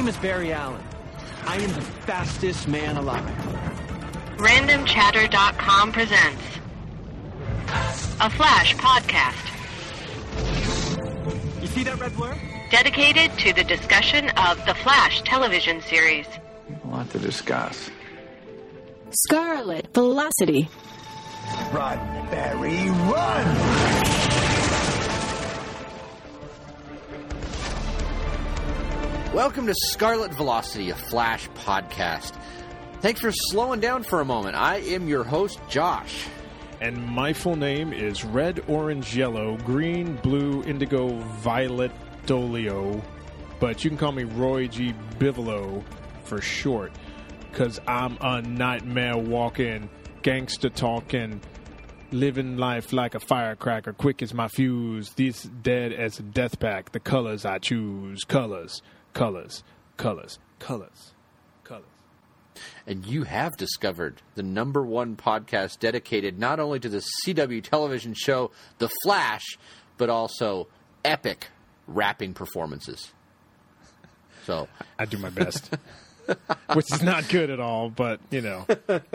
name is Barry Allen. I am the fastest man alive. RandomChatter.com presents a Flash podcast. You see that red blur? Dedicated to the discussion of the Flash television series. A lot to discuss. Scarlet Velocity. Run, Barry, run! Welcome to Scarlet Velocity, a Flash podcast. Thanks for slowing down for a moment. I am your host, Josh. And my full name is Red, Orange, Yellow, Green, Blue, Indigo, Violet, Dolio. But you can call me Roy G. Bivolo for short, because I'm a nightmare walking, gangster talking, living life like a firecracker, quick as my fuse, this dead as a death pack. The colors I choose, colors. Colors, colors, colors, colors. And you have discovered the number one podcast dedicated not only to the CW television show The Flash, but also epic rapping performances. So I do my best, which is not good at all, but, you know.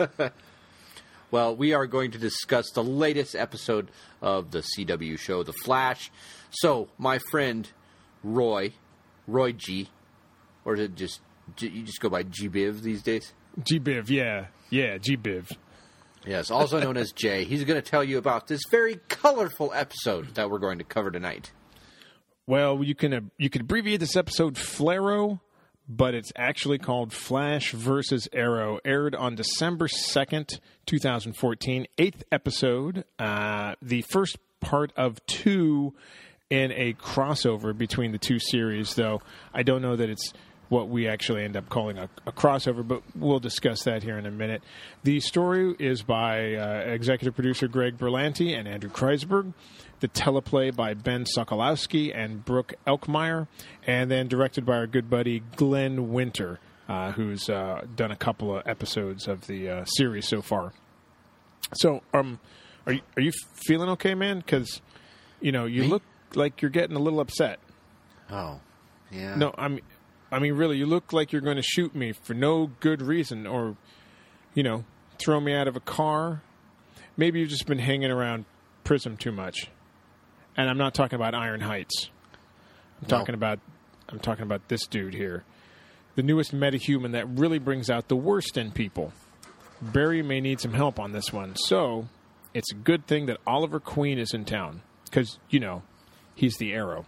Well, we are going to discuss the latest episode of the CW show The Flash. So, my friend Roy G, or is it just, you just go by G-Biv these days? G-Biv, yeah, G-Biv. Yes, also known as Jay. He's going to tell you about this very colorful episode that we're going to cover tonight. Well, you can abbreviate this episode Flaro, but it's actually called Flash vs. Arrow. Aired on December 2nd, 2014. 8th episode, the first part of two in a crossover between the two series, though I don't know that it's what we actually end up calling a crossover, but we'll discuss that here in a minute. The story is by executive producer Greg Berlanti and Andrew Kreisberg, the teleplay by Ben Sokolowski and Brooke Elkmeyer, and then directed by our good buddy Glenn Winter, who's done a couple of episodes of the series so far. So, are you feeling okay, man? Because, you know, you look like you're getting a little upset. Oh, yeah. No, I mean, really, you look like you're going to shoot me for no good reason, or, you know, throw me out of a car. Maybe you've just been hanging around Prism too much. And I'm not talking about Iron Heights. I'm talking about this dude here, the newest metahuman that really brings out the worst in people. Barry may need some help on this one, so it's a good thing that Oliver Queen is in town, because, you know, he's the Arrow.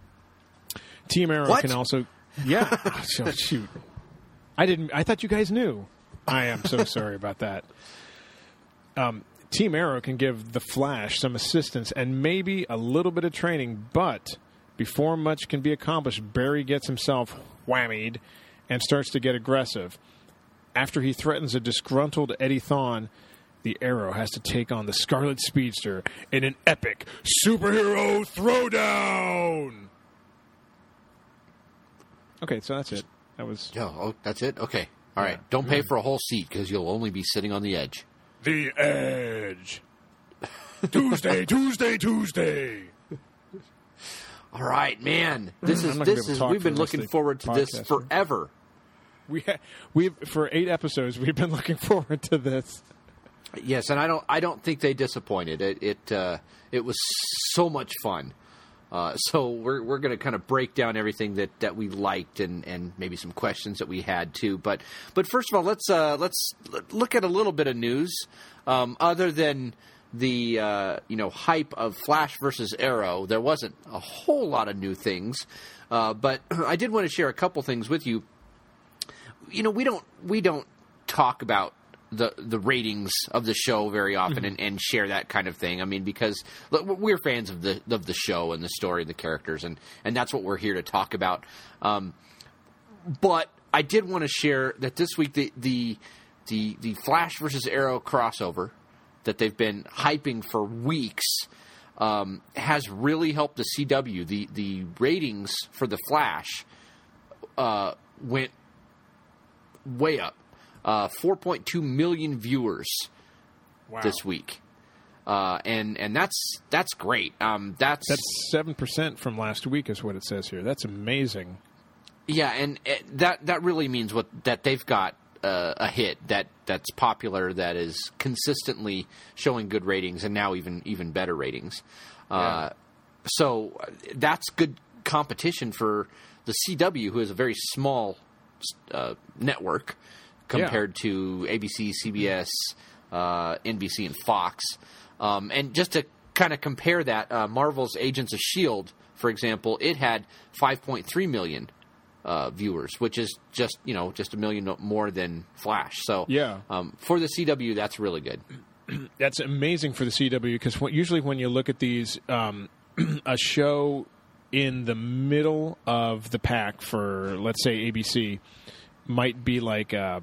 Team Arrow can also... Yeah. Oh, shoot. I thought you guys knew. I am so sorry about that. Team Arrow can give the Flash some assistance and maybe a little bit of training, but before much can be accomplished, Barry gets himself whammied and starts to get aggressive. After he threatens a disgruntled Eddie Thawne, the Arrow has to take on the Scarlet Speedster in an epic superhero throwdown. Okay, so that's it. That was... Oh, that's it? Okay. All right. Don't pay for a whole seat, because you'll only be sitting on the edge. The edge. Tuesday. All right, man. We've been looking forward to this forever. We've for 8 episodes, we've been looking forward to this. Yes, and I don't think they disappointed. It was so much fun. So we're going to kind of break down everything that we liked and maybe some questions that we had too. But first of all, let's look at a little bit of news. Other than the hype of Flash versus Arrow, there wasn't a whole lot of new things. But I did want to share a couple things with you. You know, we don't talk about the ratings of the show very often and share that kind of thing. I mean, because we're fans of the show and the story and the characters, and that's what we're here to talk about. But I did want to share that this week the Flash versus Arrow crossover that they've been hyping for weeks has really helped the CW. The ratings for the Flash went way up. 4.2 million viewers this week. And that's great. That's 7% from last week is what it says here. That's amazing. Yeah, and that really means that they've got a hit that's popular, that is consistently showing good ratings, and now even better ratings. So that's good competition for the CW, who is a very small network compared to ABC, CBS, NBC, and Fox. And just to kind of compare that, Marvel's Agents of S.H.I.E.L.D., for example, it had 5.3 million viewers, which is just a million more than Flash. So for the CW, that's really good. That's amazing for the CW, because usually when you look at these, a show in the middle of the pack for, let's say, ABC might be like 1.9,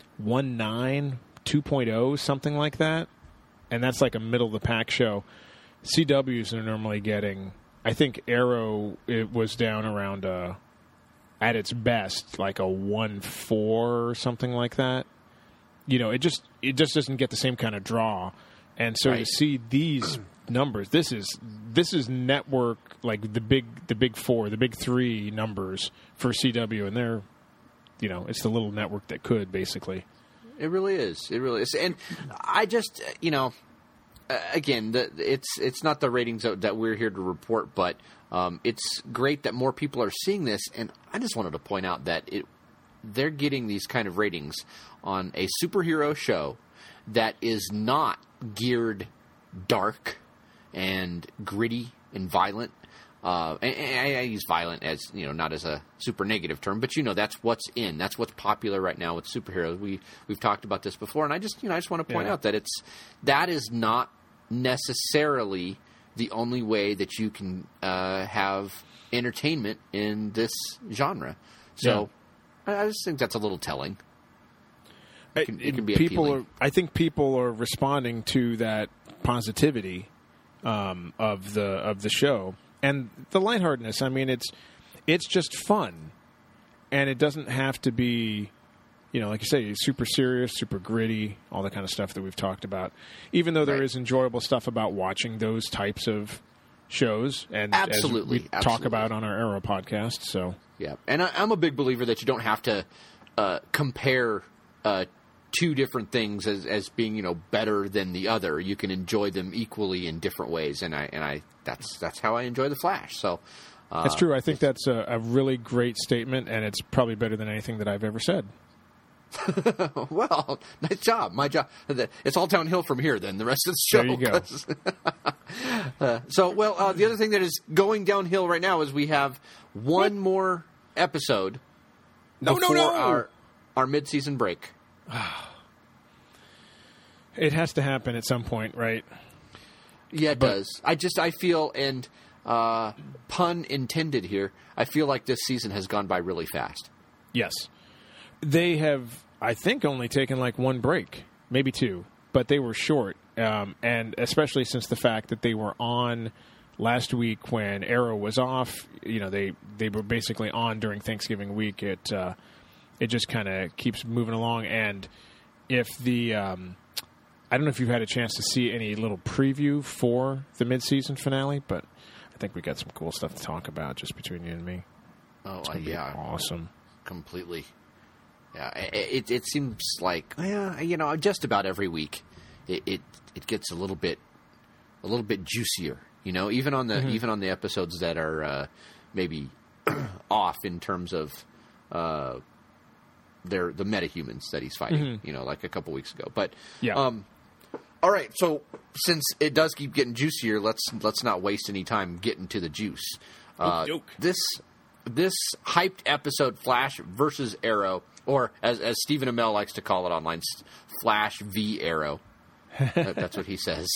2.0, something like that, and that's like a middle of the pack show. CWs are normally getting, I think Arrow, it was down around at its best like a 1.4 or something like that. It just doesn't get the same kind of draw, and so to see these numbers, this is network, like the big four, the big three numbers for CW, and they're it's the little network that could, basically. It really is. And I just again, it's not the ratings that we're here to report, but it's great that more people are seeing this, and I just wanted to point out that they're getting these kind of ratings on a superhero show that is not geared dark and gritty and violent. And I use violent as, not as a super negative term, but that's what's in. That's what's popular right now with superheroes. We've talked about this before, and I just want to point out that that is not necessarily the only way that you can have entertainment in this genre. So I just think that's a little telling. It can be appealing. I think people are responding to that positivity of the show and the lightheartedness. I mean, it's just fun, and it doesn't have to be, like you say, super serious, super gritty, all the kind of stuff that we've talked about. Even though there is enjoyable stuff about watching those types of shows, and absolutely, as we talk about on our Arrow podcast. So yeah, and I'm a big believer that you don't have to compare two different things as being better than the other. You can enjoy them equally in different ways, and that's how I enjoy the Flash. So that's true. I think that's a really great statement, and it's probably better than anything that I've ever said. Well, nice job. My job. It's all downhill from here. Then the rest of the show. There you go. The other thing that is going downhill right now is we have one more episode before our mid-season break. It has to happen at some point, right? Yeah, it does. I feel, and pun intended here, I feel like this season has gone by really fast. Yes. They have, I think, only taken like one break, maybe two, but they were short. And especially since the fact that they were on last week when Arrow was off, they were basically on during Thanksgiving week. It just kind of keeps moving along. And if I don't know if you've had a chance to see any little preview for the mid-season finale, but I think we got some cool stuff to talk about just between you and me. Oh, yeah. Awesome. Completely. Yeah, it seems like, just about every week it gets a little bit juicier, even on the episodes that are maybe off in terms of the metahumans that he's fighting, like a couple weeks ago. But all right, so since it does keep getting juicier, let's not waste any time getting to the juice. This hyped episode, Flash versus Arrow, or as Stephen Amell likes to call it online, Flash v Arrow. That's what he says.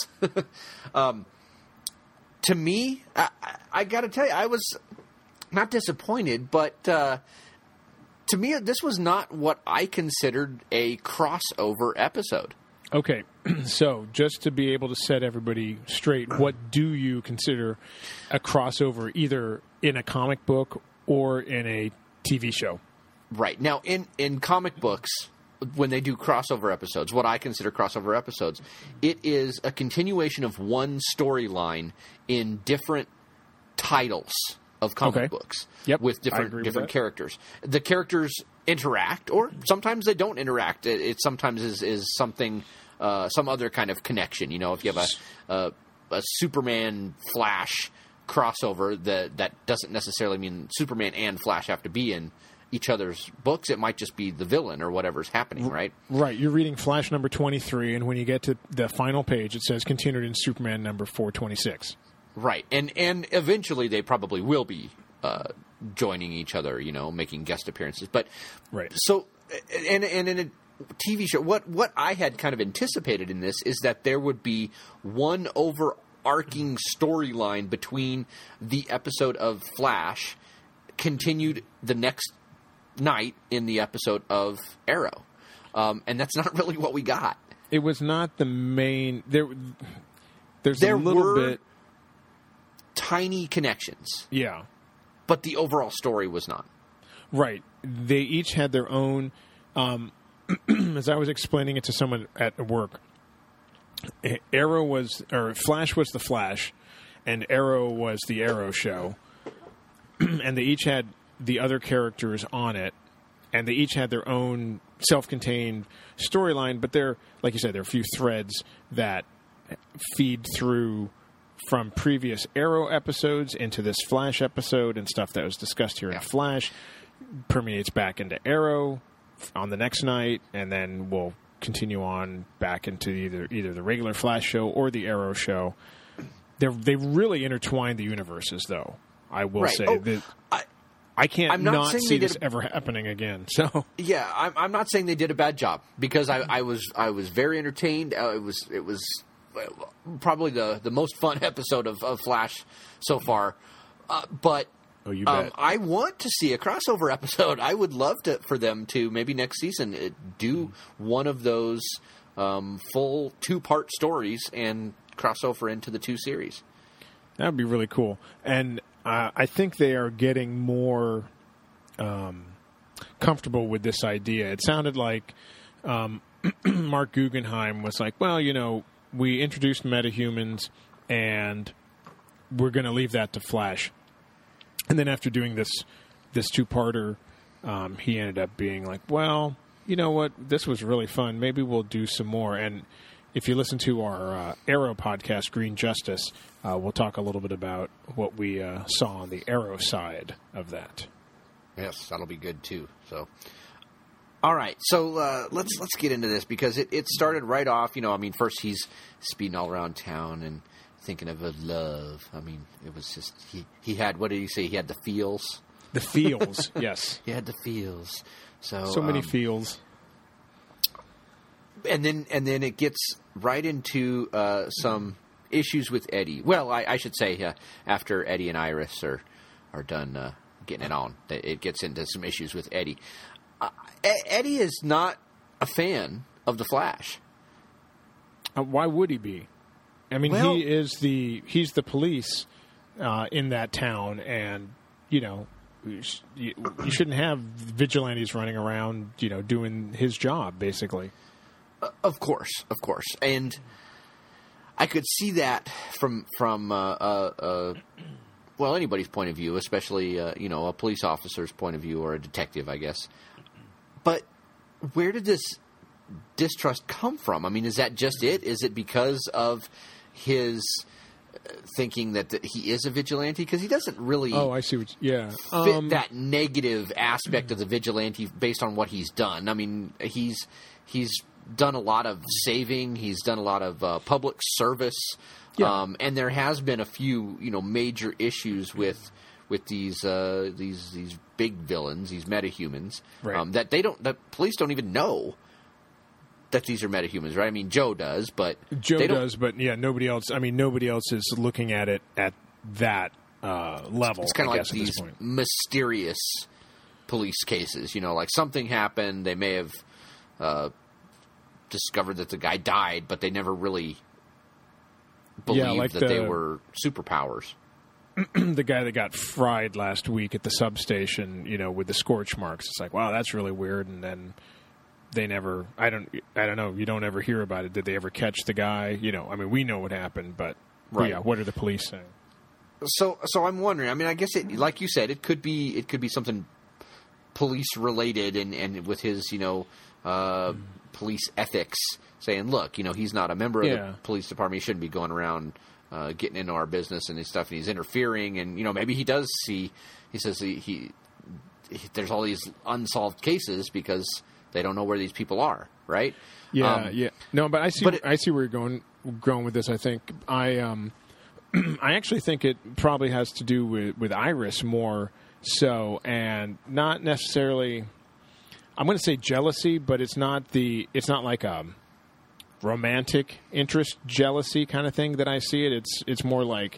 To me, I got to tell you, I was not disappointed, but to me, this was not what I considered a crossover episode. Okay, so just to be able to set everybody straight, what do you consider a crossover, either in a comic book or in a TV show? Right. Now, in comic books, when they do crossover episodes, what I consider crossover episodes, it is a continuation of one storyline in different titles of comic books with different characters. The characters interact, or sometimes they don't interact. It sometimes is something, some other kind of connection. If you have a Superman Flash crossover, that doesn't necessarily mean Superman and Flash have to be in each other's books. It might just be the villain or whatever's happening, right? Right. You're reading Flash number 23, and when you get to the final page, it says continued in Superman number 426. Right. And eventually they probably will be joining each other, making guest appearances. But right. So, and in a TV show, what I had kind of anticipated in this is that there would be one overarching storyline between the episode of Flash continued the next night in the episode of Arrow. And that's not really what we got. It was not the main... There's a little bit... tiny connections. Yeah. But the overall story was not. Right. They each had their own... as I was explaining it to someone at work, Flash was the Flash, and Arrow was the Arrow show. And they each had the other characters on it, and they each had their own self-contained storyline, but like you said, there are a few threads that feed through from previous Arrow episodes into this Flash episode, and stuff that was discussed here in Flash permeates back into Arrow on the next night, and then we'll continue on back into either the regular Flash show or the Arrow show. They really intertwined the universes, though. I will say that I can't not see this ever happening again. So yeah, I'm not saying they did a bad job, because I was very entertained. It was probably the most fun episode of Flash so far. But you bet. I want to see a crossover episode. I would love for them to maybe next season do one of those full 2-part stories and cross over into the 2 series. That would be really cool. And I think they are getting more comfortable with this idea. It sounded like Mark Guggenheim was like, well, we introduced metahumans, and we're going to leave that to Flash. And then after doing this 2-parter, he ended up being like, well, you know what? This was really fun. Maybe we'll do some more. And if you listen to our Arrow podcast, Green Justice, we'll talk a little bit about what we saw on the Arrow side of that. Yes, that'll be good too. So, all right. So let's get into this, because it started right off. First he's speeding all around town and thinking of a love. It was just he had, what did he say? He had the feels. The feels, yes. He had the feels. So many feels. And then it gets right into some issues with Eddie. Well, I should say after Eddie and Iris are done getting it on, it gets into some issues with Eddie. Eddie is not a fan of the Flash. Why would he be? He's the police in that town, and you shouldn't have vigilantes running around, doing his job basically. Of course, and I could see that from anybody's point of view, especially a police officer's point of view, or a detective, I guess. But where did this distrust come from? Is that just it? Is it because of his thinking that he is a vigilante? Because he doesn't really. Oh, I see. Fit that negative aspect of the vigilante based on what he's done. He's done a lot of saving. He's done a lot of public service. Yeah. And there has been a few, major issues with these big villains, these metahumans, right. that police don't even know that these are metahumans, right? Joe does, but nobody else. Nobody else is looking at it at that level. It's kind of like these mysterious police cases. Like something happened, they may have discovered that the guy died, but they never really believed that they were superpowers. The guy that got fried last week at the substation, with the scorch marks. It's like, wow, that's really weird. And then they never. I don't know. You don't ever hear about it. Did they ever catch the guy? We know what happened, but right. Yeah, what are the police saying? So I'm wondering. I mean, I guess like you said, it could be something police related, and with his police ethics, saying, look, he's not a member of the police department. He shouldn't be going around getting into our business and stuff. And he's interfering, and maybe he does see. He says he there's all these unsolved cases because they don't know where these people are, right? Yeah. No, but I see where you're going with this. I think I actually think it probably has to do with Iris more so, and not necessarily. I'm going to say jealousy, but it's not like a romantic interest jealousy kind of thing that I see it. It's more like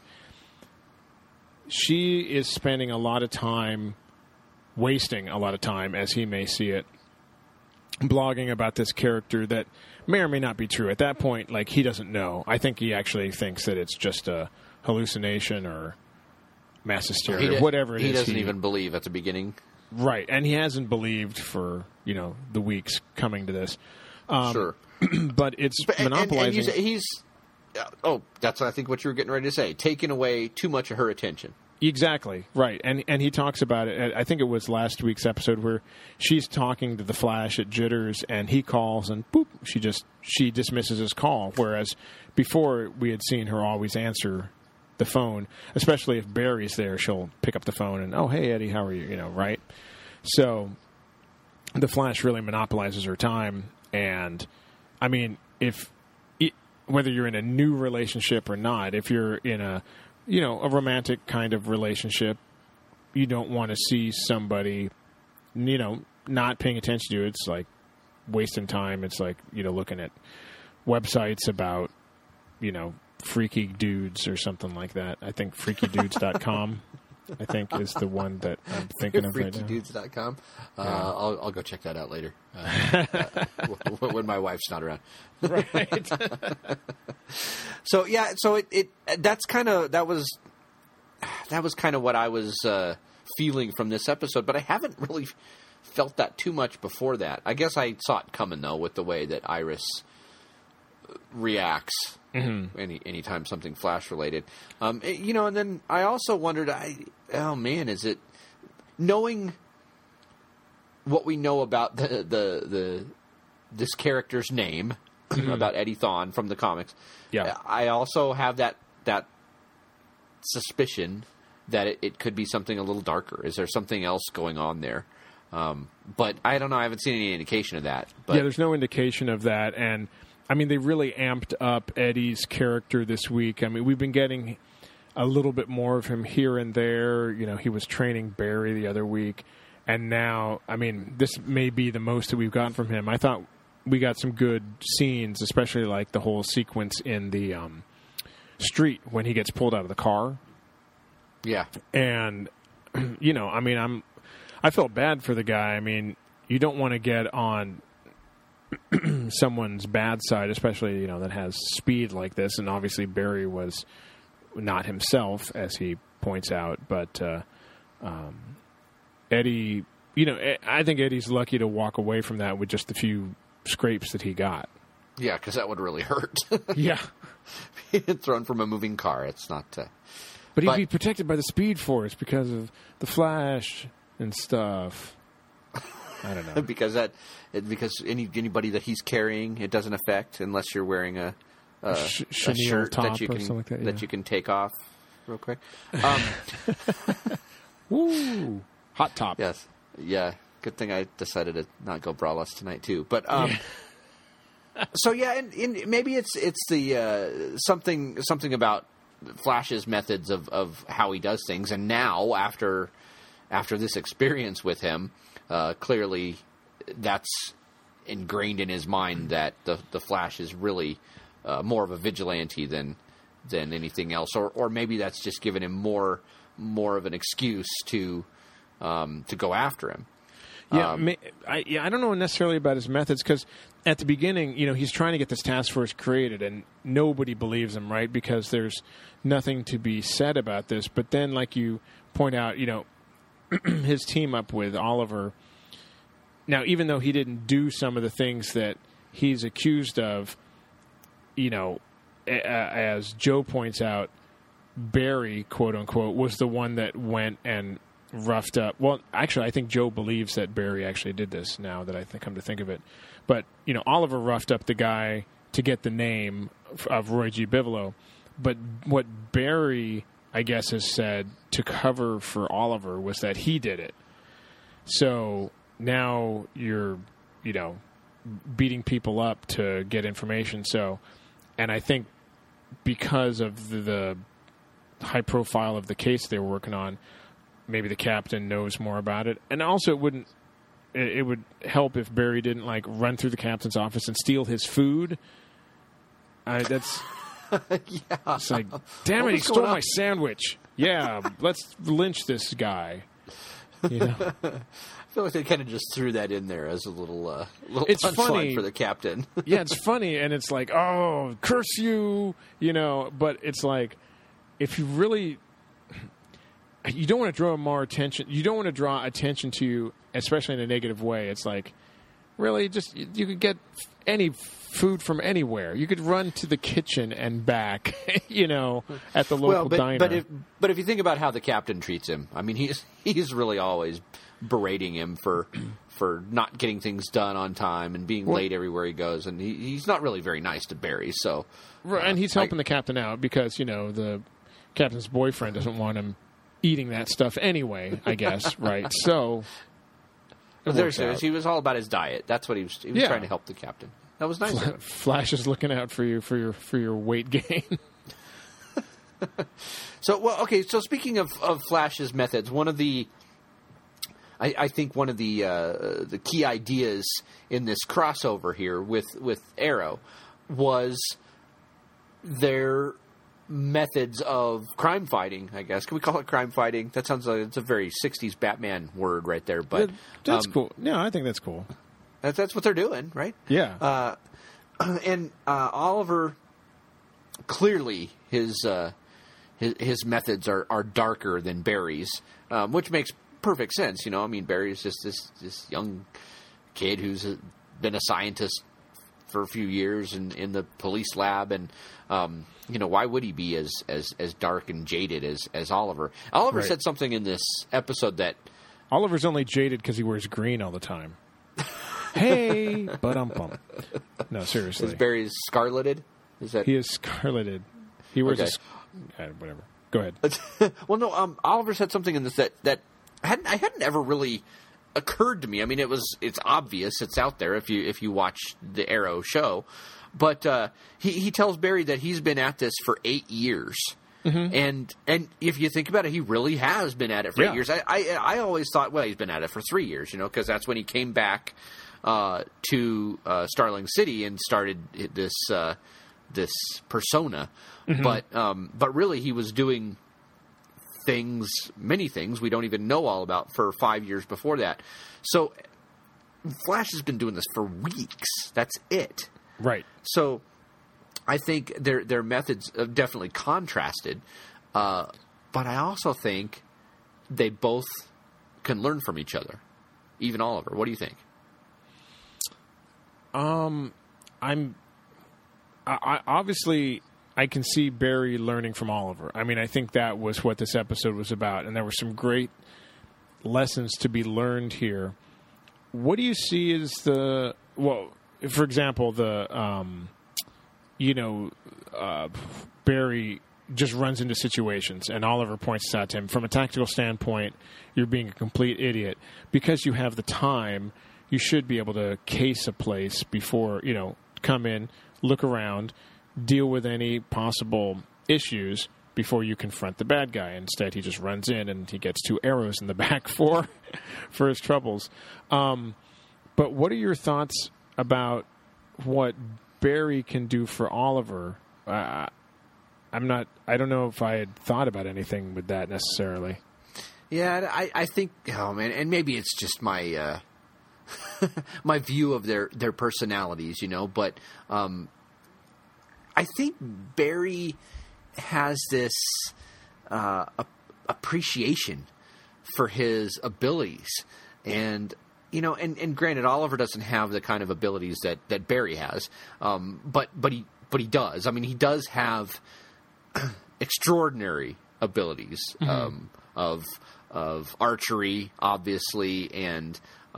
she is spending a lot of time, wasting a lot of time, as he may see it, blogging about this character that may or may not be true. At that point, like, he doesn't know. I think he actually thinks that it's just a hallucination or mass hysteria, or whatever it is. He doesn't even believe at the beginning. Right, and he hasn't believed for, the weeks coming to this. Sure. But it's monopolizing. That's, I think, what you were getting ready to say. Taking away too much of her attention. Exactly, right. And he talks about it, I think it was last week's episode, where she's talking to the Flash at Jitters, and he calls, and boop, she dismisses his call, whereas before we had seen her always answer the phone, especially if Barry's there, she'll pick up the phone and, oh, hey, Eddie, how are you, right? So the Flash really monopolizes her time, and, I mean, whether you're in a new relationship or not, if you're in a romantic kind of relationship, you don't want to see somebody, not paying attention to you. It's like wasting time. It's like, looking at websites about, freaky dudes or something like that. I think freakydudes.com, I think, is the one that I'm thinking of right now. Freakydudes.com. I'll go check that out later when my wife's not around. Right. So that was kind of what I was feeling from this episode, but I haven't really felt that too much before that. I guess I saw it coming though, with the way that Iris reacts anytime something Flash related. And then I also wondered, is it knowing what we know about this character's name, about Eddie Thawne from the comics? Yeah, I also have that suspicion that it could be something a little darker. Is there something else going on there? But I don't know. I haven't seen any indication of that. But there's no indication of that. And, I mean, they really amped up Eddie's character this week. I mean, we've been getting a little bit more of him here and there. He was training Barry the other week. And now, I mean, this may be the most that we've gotten from him. I thought we got some good scenes, especially like the whole sequence in the street when he gets pulled out of the car. Yeah. And, I mean, I felt bad for the guy. I mean, you don't want to get on someone's bad side, especially, that has speed like this. And obviously Barry was not himself, as he points out. But Eddie, I think Eddie's lucky to walk away from that with just a few scrapes that he got. Yeah, because that would really hurt. Yeah. Being thrown from a moving car. It's not... But he'd be protected by the Speed Force because of the Flash and stuff. I don't know. because anybody that he's carrying, it doesn't affect unless you're wearing a shirt top that you can or something like that, that you can take off real quick. Woo! Hot top. Yes. Yeah. Good thing I decided to not go braless tonight too. But so yeah, and maybe it's the something about Flash's methods of how he does things, and now after this experience with him, clearly that's ingrained in his mind that the Flash is really more of a vigilante than anything else, or maybe that's just given him more of an excuse to go after him. Yeah, I don't know necessarily about his methods, because at the beginning, he's trying to get this task force created, and nobody believes him, right? Because there's nothing to be said about this. But then, like you point out, his team up with Oliver. Now, even though he didn't do some of the things that he's accused of, as Joe points out, Barry, quote unquote, was the one that went and roughed up. Well, actually, I think Joe believes that Barry actually did this. Now that I come to think of it, but Oliver roughed up the guy to get the name of Roy G. Bigelow. But what Barry, I guess, has said to cover for Oliver was that he did it. So now you're, beating people up to get information. So, and I think because of the high profile of the case they were working on, maybe the captain knows more about it. And also it would help if Barry didn't run through the captain's office and steal his food. That's Yeah. It's like, damn it, he stole my sandwich. Yeah, let's lynch this guy. I feel like they kind of just threw that in there as a little It's punchline funny for the captain. Yeah, it's funny, and it's like, oh, curse you, but it's like, if you really, you don't want to draw more attention, you don't want to draw attention to you, especially in a negative way. It's like, really, just, you could get any food from anywhere. You could run to the kitchen and back, at the local diner. But if you think about how the captain treats him, I mean, he's really always berating him for not getting things done on time and being late everywhere he goes, and he's not really very nice to Barry. So, and he's helping the captain out because the captain's boyfriend doesn't want him eating that stuff anyway, I guess, right? So, he was all about his diet. That's what he was trying to help the captain. That was nice of him. Flash is looking out for you for your weight gain. So speaking of Flash's methods, one of the I think one of the key ideas in this crossover here with Arrow was their methods of crime fighting, I guess. Can we call it crime fighting? That sounds like it's a very 60s Batman word right there, but that's cool. Yeah, I think that's cool. That's what they're doing, right? Yeah. And Oliver, clearly his methods are darker than Barry's, which makes perfect sense. I mean, Barry's just this young kid who's been a scientist for a few years in the police lab, and why would he be as dark and jaded as Oliver? Oliver said something in this episode that Oliver's only jaded because he wears green all the time. Hey, but no, seriously. Is Barry's scarleted? He is scarleted. He wears whatever. Go ahead. Well, no. Oliver said something in this that hadn't ever really occurred to me. I mean, it's obvious. It's out there if you watch the Arrow show. But he tells Barry that he's been at this for 8 years. Mm-hmm. And if you think about it, he really has been at it for 8 years. I always thought, well, he's been at it for 3 years, because that's when he came back to Starling City and started this persona. Mm-hmm. But really, he was doing many things we don't even know all about for 5 years before that. So Flash has been doing this for weeks. That's it. Right. So I think their methods have definitely contrasted, but I also think they both can learn from each other. Even Oliver. What do you think? Obviously I can see Barry learning from Oliver. I mean, I think that was what this episode was about, and there were some great lessons to be learned here. What do you see as for example, Barry just runs into situations, and Oliver points out to him, from a tactical standpoint, you're being a complete idiot. Because you have the time, you should be able to case a place before, come in, look around, deal with any possible issues before you confront the bad guy. Instead, he just runs in and he gets 2 arrows in the back for his troubles. But what are your thoughts about what Barry can do for Oliver? I don't know if I had thought about anything with that necessarily. Yeah, I think, oh man, and maybe it's just my my view of their personalities, but I think Barry has this appreciation for his abilities, and and granted, Oliver doesn't have the kind of abilities that Barry has, but he does. I mean, he does have extraordinary abilities of archery, obviously, and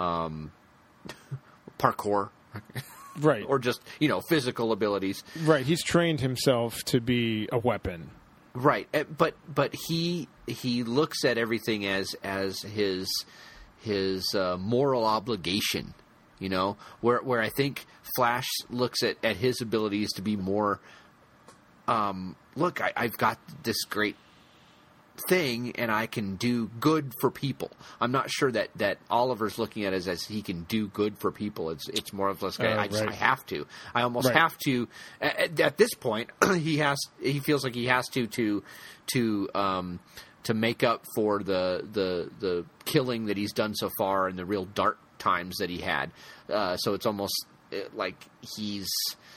parkour. Right. Or just, physical abilities. Right. He's trained himself to be a weapon. Right. But he looks at everything as his moral obligation, where I think Flash looks at his abilities to be more, look, I've got this great thing and I can do good for people. I'm not sure that Oliver's looking at it as he can do good for people. It's more of like, I have to. I almost have to. At this point, he feels like he has to make up for the killing that he's done so far and the real dark times that he had. So it's almost like he's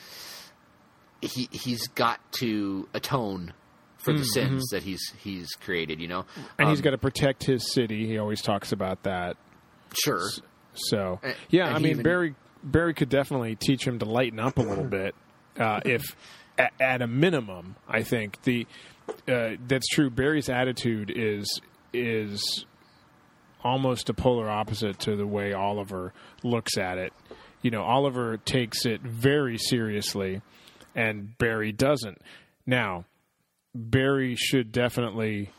got to atone for the sins that he's created, And he's got to protect his city. He always talks about that. Sure. So, Barry could definitely teach him to lighten up a little bit. If at a minimum, I think that's true. Barry's attitude is almost a polar opposite to the way Oliver looks at it. Oliver takes it very seriously, and Barry doesn't. Now, Barry should definitely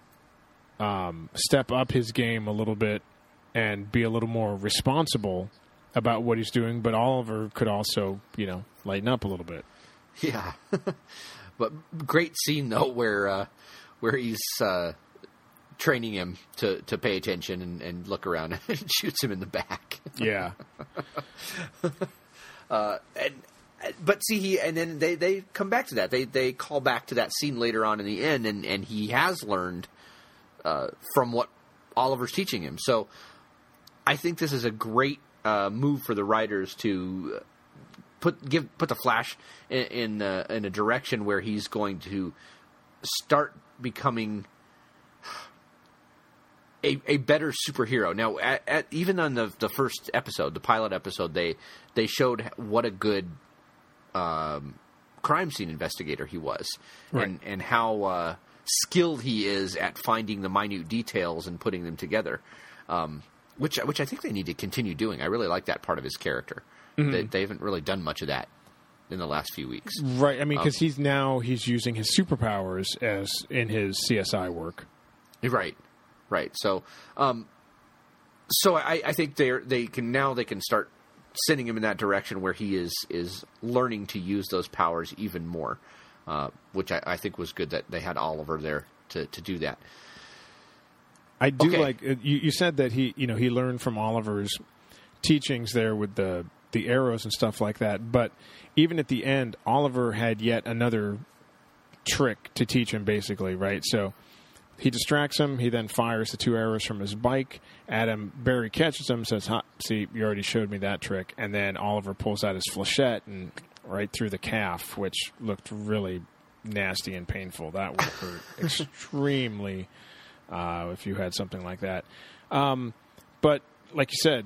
step up his game a little bit and be a little more responsible about what he's doing, but Oliver could also, lighten up a little bit. Yeah. But great scene, though, where he's training him to pay attention and look around and shoots him in the back. Yeah. But see, and then they come back to that. They call back to that scene later on in the end, and he has learned from what Oliver's teaching him. So I think this is a great move for the writers to put the Flash in a direction where he's going to start becoming a better superhero. Now, even on the first episode, the pilot episode, they showed what a good crime scene investigator he was, right. and how skilled he is at finding the minute details and putting them together, which I think they need to continue doing. I really like that part of his character. They haven't really done much of that in the last few weeks. Right. I mean, because he's using his superpowers as in his CSI work. Right. So, I think they can start sending him in that direction where he is learning to use those powers even more, which I think was good that they had Oliver there to do that. I do like you said that he learned from Oliver's teachings there with the arrows and stuff like that. But even at the end, Oliver had yet another trick to teach him, basically, right? So he distracts him. He then fires the 2 arrows from his bike at him. Barry catches him, says, see, you already showed me that trick. And then Oliver pulls out his flechette and right through the calf, which looked really nasty and painful. That would hurt extremely if you had something like that. But like you said,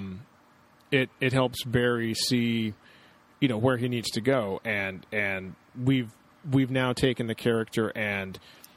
it helps Barry see, where he needs to go. And we've now taken the character and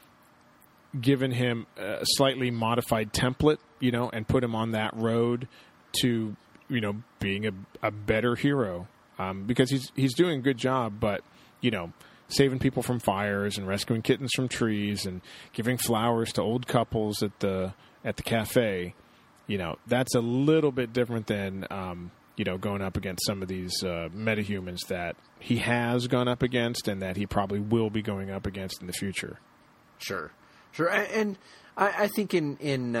given him a slightly modified template, and put him on that road to, being a better hero. Because he's doing a good job, but, saving people from fires and rescuing kittens from trees and giving flowers to old couples at the cafe, that's a little bit different than, going up against some of these metahumans that he has gone up against and that he probably will be going up against in the future. Sure. And I think in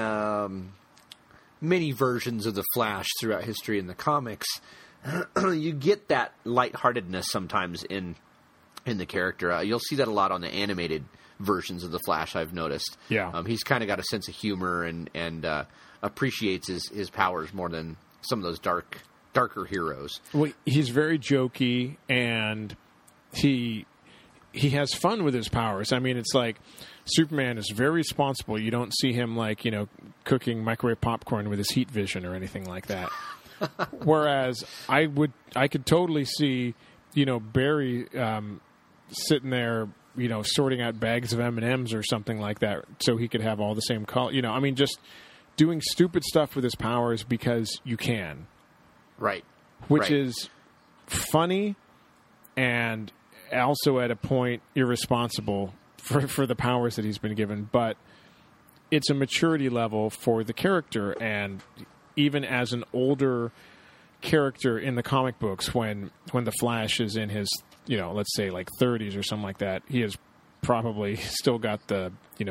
many versions of the Flash throughout history in the comics, you get that lightheartedness sometimes in the character. You'll see that a lot on the animated versions of the Flash, I've noticed. Yeah. He's kind of got a sense of humor and appreciates his powers more than some of those darker heroes. Well, he's very jokey, and he has fun with his powers. I mean, it's like Superman is very responsible. You don't see him cooking microwave popcorn with his heat vision or anything like that. Whereas I could totally see, Barry sitting there, sorting out bags of M&Ms or something like that so he could have all the same color. Just doing stupid stuff with his powers because you can. Right. Which right. is funny and also at a point irresponsible for the powers that he's been given. But it's a maturity level for the character, and even as an older character in the comic books, when the Flash is in his, let's say like 30s or something like that, he has probably still got the,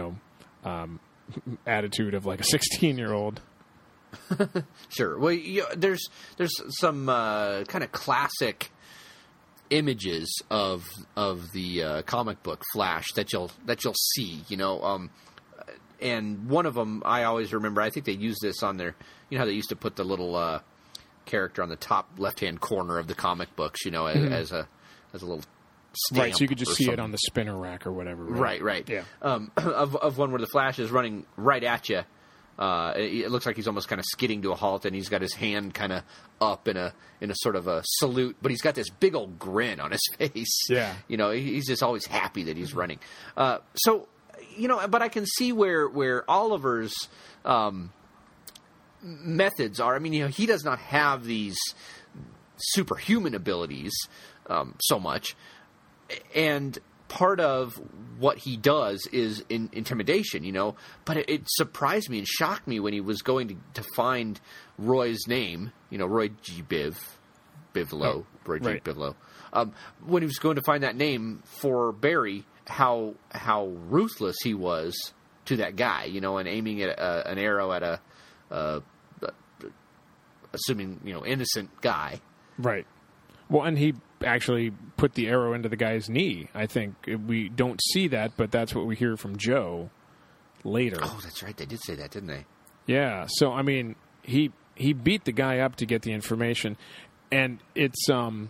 attitude of like a 16-year-old. Sure. Well, there's some kind of classic images of the comic book Flash that you'll see, and one of them I always remember. I think they used this on their, how they used to put the little character on the top left-hand corner of the comic books, as a little stamp. Right, so you could just see it on the spinner rack or whatever. Right. Yeah. Of one where the Flash is running right at you. It looks like he's almost kind of skidding to a halt, and he's got his hand kind of up in a sort of a salute, but he's got this big old grin on his face. Yeah. He's just always happy that he's running. But I can see where Oliver's methods are. I mean, he does not have these superhuman abilities so much, and part of what he does is intimidation, but it surprised me and shocked me when he was going to find Roy's name, Roy G. Bivolo, Roy G. Right. Bivolo. When he was going to find that name for Barry, how ruthless he was to that guy, and aiming at an arrow at a assuming, innocent guy. Right. Well, and he actually put the arrow into the guy's knee. I think we don't see that, but that's what we hear from Joe later. Oh, that's right. They did say that, didn't they? Yeah. So, I mean, he beat the guy up to get the information, and it's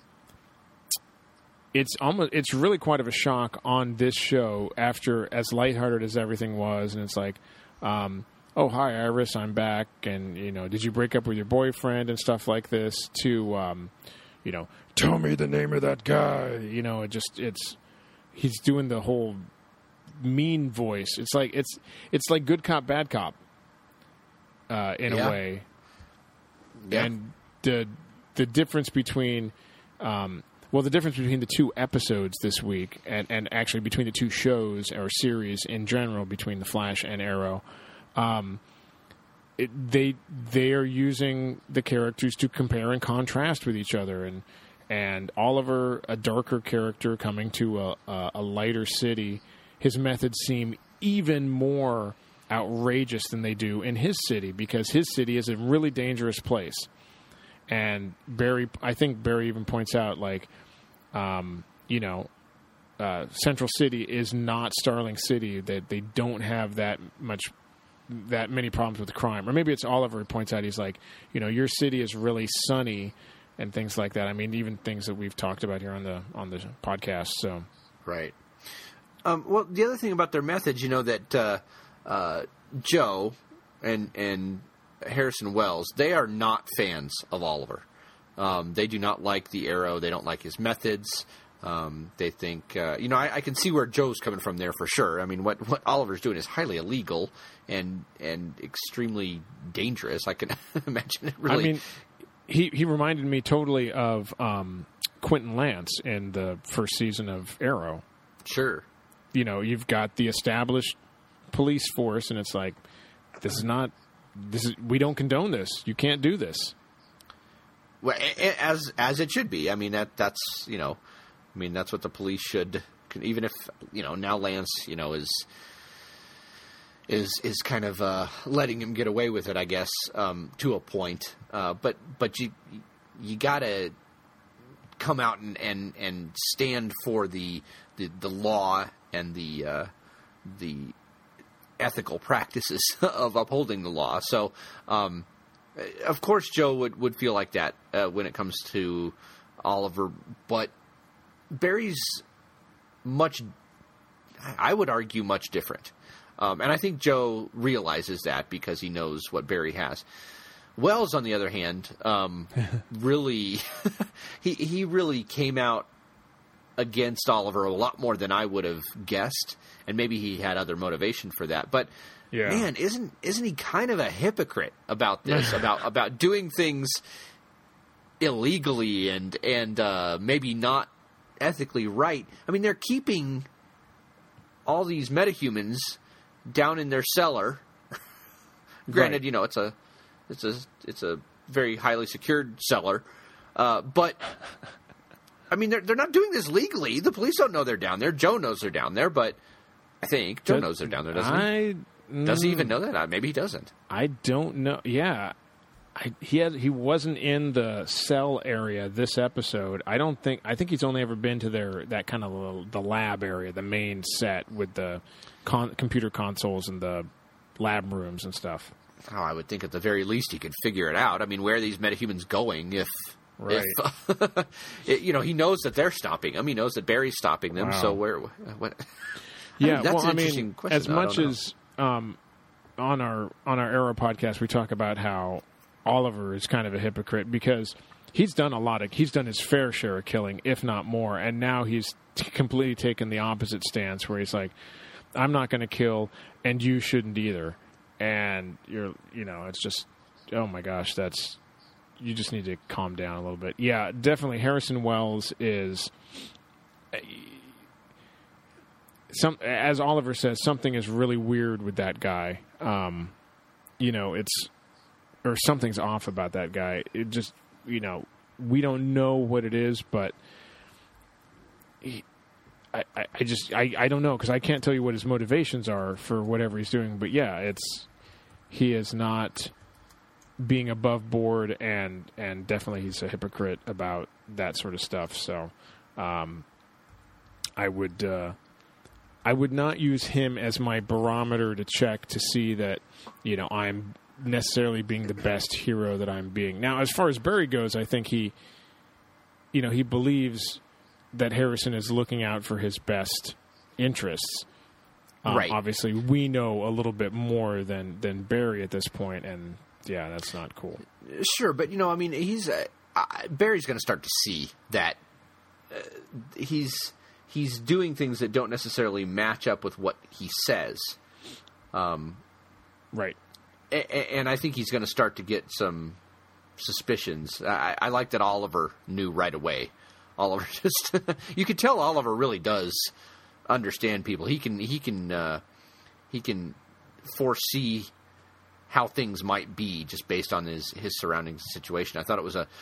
really quite of a shock on this show after, as lighthearted as everything was, and it's like, oh, hi, Iris, I'm back, and, did you break up with your boyfriend and stuff like this, to, tell me the name of that guy. He's doing the whole mean voice. It's like good cop, bad cop, in a way. Yeah. And the difference between, the difference between the two episodes this week, and actually between the two shows or series in general, between The Flash and Arrow, they are using the characters to compare and contrast with each other, and Oliver, a darker character coming to a lighter city, his methods seem even more outrageous than they do in his city, because his city is a really dangerous place. And I think Barry even points out, like, Central City is not Starling City, that they don't have that many problems with crime. Or maybe it's Oliver who points out, he's like, your city is really sunny and things like that. I mean, even things that we've talked about here on the podcast. So, right. Well, the other thing about their methods, that Joe and Harrison Wells, they are not fans of Oliver. They do not like the Arrow. They don't like his methods. They think, I can see where Joe's coming from there for sure. I mean, what Oliver's doing is highly illegal and extremely dangerous. I can imagine it really. I mean, he reminded me totally of Quentin Lance in the first season of Arrow. Sure. You've got the established police force, and it's like, we don't condone this. You can't do this. Well, as it should be. I mean, that's that's what the police should. Even if now Lance is kind of letting him get away with it, I guess, to a point. But you gotta come out and stand for the law and the ethical practices of upholding the law. So, of course, Joe would feel like that when it comes to Oliver, but Barry's I would argue, much different. And I think Joe realizes that because he knows what Barry has. Wells, on the other hand, really, he really came out against Oliver a lot more than I would have guessed, and maybe he had other motivation for that. But man, isn't he kind of a hypocrite about this? about doing things illegally and maybe not ethically right. I mean, they're keeping all these metahumans down in their cellar. Granted, right. It's a very highly secured cellar, but I mean, they're not doing this legally. The police don't know they're down there. Joe knows they're down there, but I think Joe knows they're down there, doesn't he? Does he even know that? Maybe he doesn't. I don't know. Yeah. He wasn't in the cell area this episode. I think he's only ever been to that kind of the lab area, the main set with the computer consoles and the lab rooms and stuff. Oh, I would think at the very least he could figure it out. I mean, where are these metahumans going if right. He knows that they're stopping them. He knows that Barry's stopping them. Wow. So what? Yeah, that's well, an interesting question. As much as on our Arrow podcast, we talk about how Oliver is kind of a hypocrite because he's done his fair share of killing, if not more, and now he's completely taken the opposite stance where he's like, I'm not going to kill, and you shouldn't either. And it's just, oh my gosh, you just need to calm down a little bit. Yeah, definitely Harrison Wells is, as Oliver says, something is really weird with that guy. Or something's off about that guy. It just, we don't know what it is, but I don't know because I can't tell you what his motivations are for whatever he's doing. But yeah, he is not being above board, and definitely he's a hypocrite about that sort of stuff. So, I would not use him as my barometer to check to see that I'm necessarily being the best hero that I'm being. Now, as far as Barry goes, I think he believes that Harrison is looking out for his best interests. Right. Obviously, we know a little bit more than Barry at this point, and yeah, that's not cool. Sure, but he's Barry's going to start to see that he's doing things that don't necessarily match up with what he says. Right. And I think he's going to start to get some suspicions. I like that Oliver knew right away. Oliver just you could tell Oliver really does understand people. He can foresee how things might be just based on his surroundings and situation. I thought it was a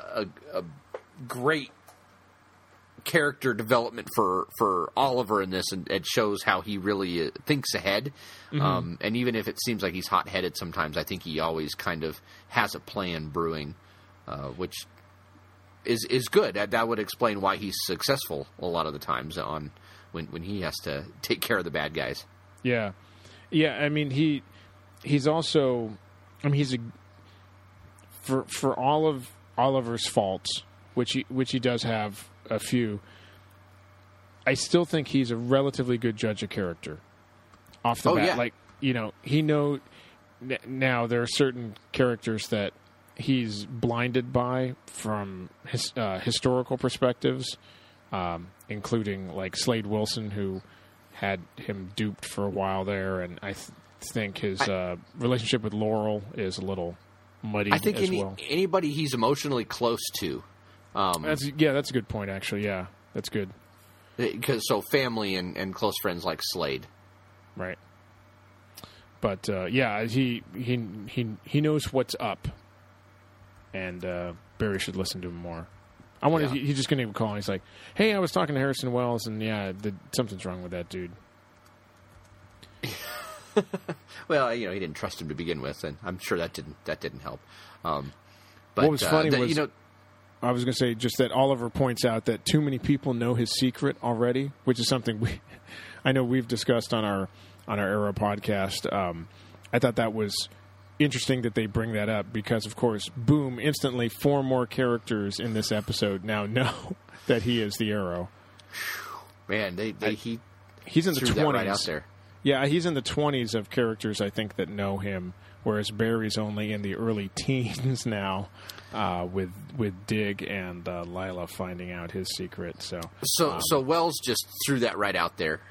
great character development for Oliver in this, and it shows how he really thinks ahead. Mm-hmm. And even if it seems like he's hot-headed sometimes, I think he always kind of has a plan brewing, which is good. That would explain why he's successful a lot of the times when he has to take care of the bad guys. Yeah. I mean, he's also, he's for all of Oliver's faults, which he does have a few, I still think he's a relatively good judge of character off the bat. Yeah. Like, he know now there are certain characters that he's blinded by from historical perspectives, including like Slade Wilson, who had him duped for a while there, and I think his relationship with Laurel is a little muddy. I think as well. Anybody he's emotionally close to. That's a good point, actually. Yeah, that's good. So family and close friends like Slade, right? But he knows what's up, and Barry should listen to him more. He's just going to call and he's like, "Hey, I was talking to Harrison Wells, and something's wrong with that dude." Well, he didn't trust him to begin with, and I'm sure that didn't help. But what was funny was, I was going to say just that Oliver points out that too many people know his secret already, which is something I know we've discussed on our Arrow podcast. I thought that was interesting that they bring that up because, of course, boom, instantly 4 more characters in this episode now know that he is the Arrow. Man, he's in the 20s. right out there. Yeah, he's in the 20s of characters, I think, that know him, whereas Barry's only in the early teens now, with Dig and Lila finding out his secret. So Wells just threw that right out there.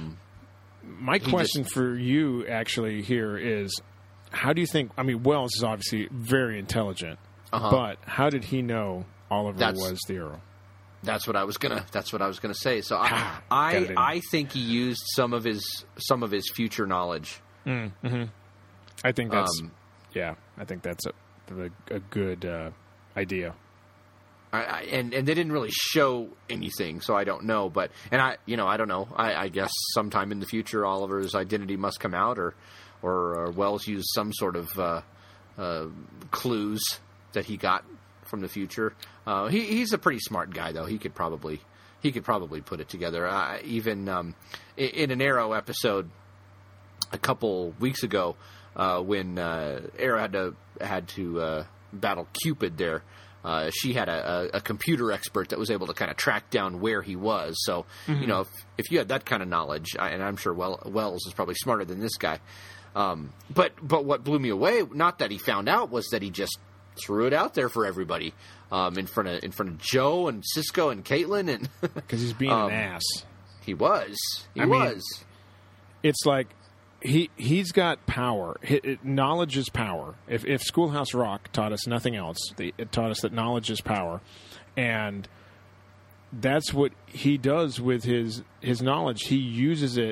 My question for you, actually, here is, how do you think... I mean, Wells is obviously very intelligent, but how did he know Oliver was the Arrow? That's what I was gonna say. So I think he used some of his future knowledge. Mm-hmm. I think that's I think that's a good idea. And they didn't really show anything, so I don't know. But I don't know. I guess sometime in the future, Oliver's identity must come out, or Wells used some sort of clues that he got from the future. He's a pretty smart guy, though. He could probably put it together. Even in an Arrow episode a couple weeks ago, when Arrow had to battle Cupid there. She had a computer expert that was able to kind of track down where he was. So, if you had that kind of knowledge, and I'm sure Wells is probably smarter than this guy. But what blew me away, not that he found out, was that he just threw it out there for everybody, in front of Joe and Cisco and Caitlin, and because he's being an ass. He was. He mean, was. It's like he's got power. Knowledge is power. If Schoolhouse Rock taught us nothing else, it taught us that knowledge is power, and that's what he does with his knowledge. He uses it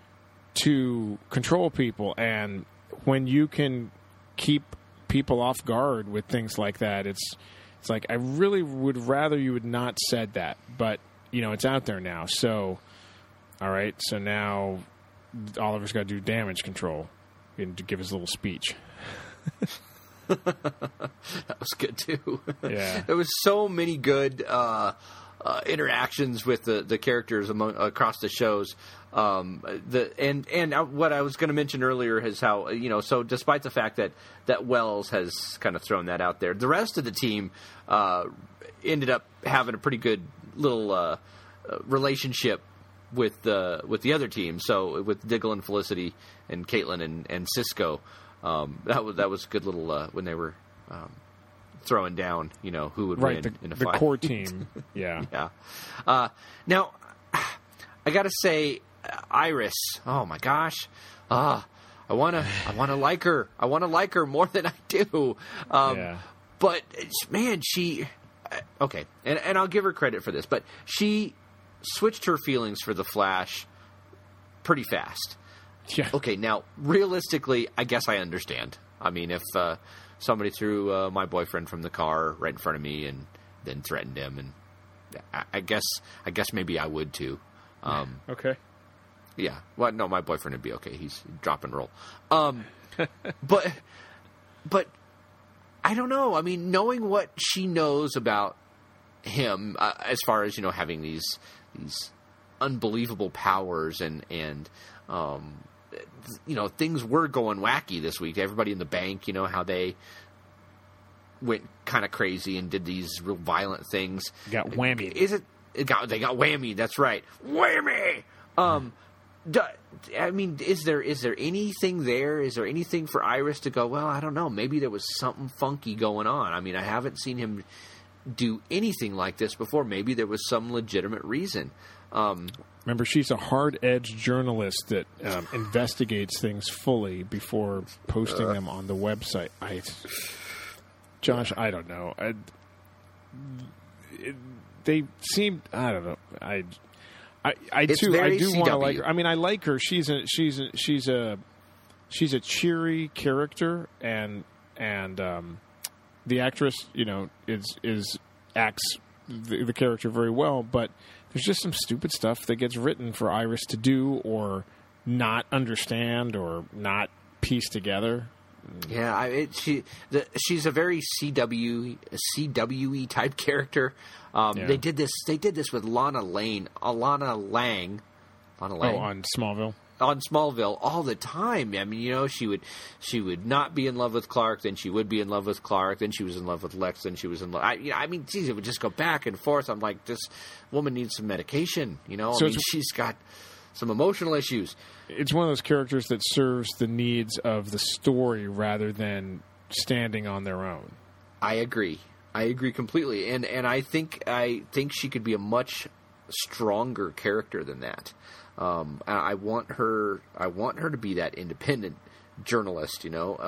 to control people, and when you can keep people off guard with things like that, it's like, I really would rather you had not said that, but it's out there now. So, all right, so now Oliver's got to do damage control and to give his little speech. That was good too. Yeah, there was so many good interactions with the characters across the shows. And what I was going to mention earlier is how so despite the fact that Wells has kind of thrown that out there, the rest of the team ended up having a pretty good little relationship with the other team. So with Diggle and Felicity and Caitlin and Cisco, that was a good little when they were throwing down, who would win in a fight. The core team, yeah. Yeah. Now, I got to say, Iris. Oh my gosh. I want to like her. I want to like her more than I do. But man, she. Okay, and I'll give her credit for this, but she switched her feelings for the Flash pretty fast. Yeah. Okay, now, realistically, I guess I understand. I mean, if somebody threw my boyfriend from the car right in front of me and then threatened him, and I guess maybe I would too. Okay. Yeah. Well, no, my boyfriend would be okay. He's drop and roll. But I don't know. I mean, knowing what she knows about him, as far as having these unbelievable powers and things were going wacky this week. Everybody in the bank, how they went kind of crazy and did these real violent things. Got whammied. They got whammied. That's right, whammy. I mean, is there anything there? Is there anything for Iris to go, well, I don't know, maybe there was something funky going on. I mean, I haven't seen him do anything like this before. Maybe there was some legitimate reason. Remember, she's a hard-edged journalist that investigates things fully before posting them on the website. Josh, I don't know. They seem, I don't know. I do want to like her. I mean, I like her. She's a cheery character, and the actress, acts the character very well. But there's just some stupid stuff that gets written for Iris to do or not understand or not piece together. Yeah, she's a very CW-y type character. They did this with Lana Lang. Oh, on Smallville. On Smallville all the time. I mean, she would not be in love with Clark, then she would be in love with Clark, then she was in love with Lex, then she was in love. I mean, geez, it would just go back and forth. I'm like, this woman needs some medication. So she's got some emotional issues. It's one of those characters that serves the needs of the story rather than standing on their own. I agree completely, and I think she could be a much stronger character than that. I want her to be that independent journalist,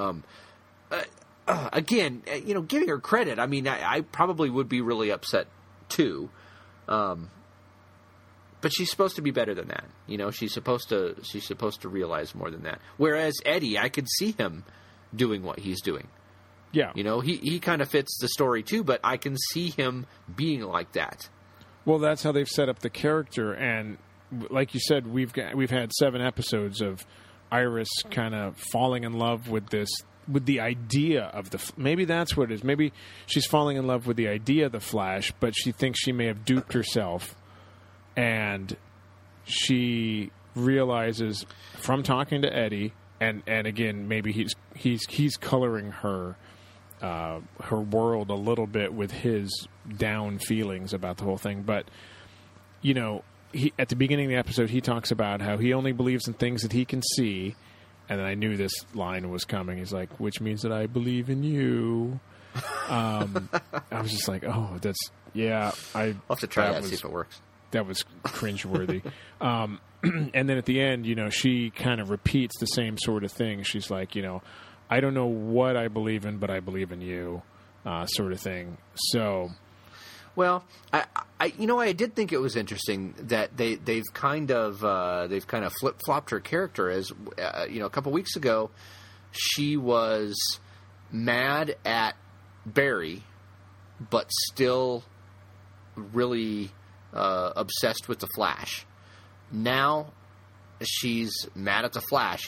again, giving her credit. I mean, I probably would be really upset too, but she's supposed to be better than that. She's supposed to realize more than that. Whereas Eddie, I could see him doing what he's doing. Yeah, he kind of fits the story too, but I can see him being like that. Well, that's how they've set up the character, and like you said, we've had 7 episodes of Iris kind of falling in love with the idea of maybe that's what it is. Maybe she's falling in love with the idea of the Flash, but she thinks she may have duped herself, and she realizes from talking to Eddie, and again, maybe he's coloring her world a little bit with his down feelings about the whole thing. But, at the beginning of the episode, he talks about how he only believes in things that he can see. And then I knew this line was coming. He's like, which means that I believe in you. I was just like, oh, I'll have to try that, see if it works. That was cringeworthy. And then at the end, she kind of repeats the same sort of thing. She's like, I don't know what I believe in, but I believe in you, sort of thing. So, well, I did think it was interesting that they've kind of flip flopped her character. As a couple weeks ago, she was mad at Barry, but still really obsessed with the Flash. Now she's mad at the Flash.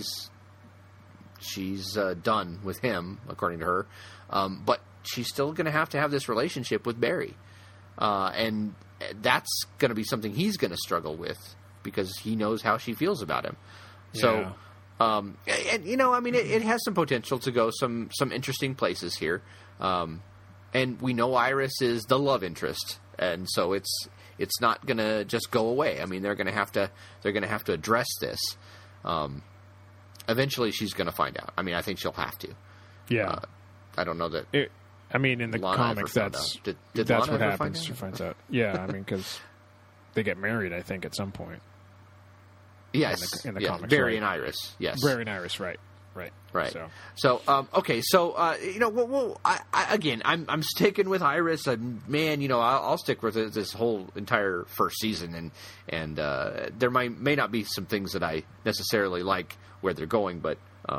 She's done with him, according to her. But she's still going to have this relationship with Barry. And that's going to be something he's going to struggle with because he knows how she feels about him. So, it has some potential to go some interesting places here. And we know Iris is the love interest. And so it's not going to just go away. I mean, they're going to have to address this. Eventually, she's going to find out. I mean, I think she'll have to. Yeah. I don't know that. In the Lana comics, that's Lana what happens. She finds out. Yeah, because they get married, I think, at some point. Yes. In the comics, Barry right? and Iris. Yes. Barry and Iris, right. Right. So okay. So, again, I'm sticking with Iris. I'll stick with this whole entire first season, and there may not be some things that I necessarily like where they're going, but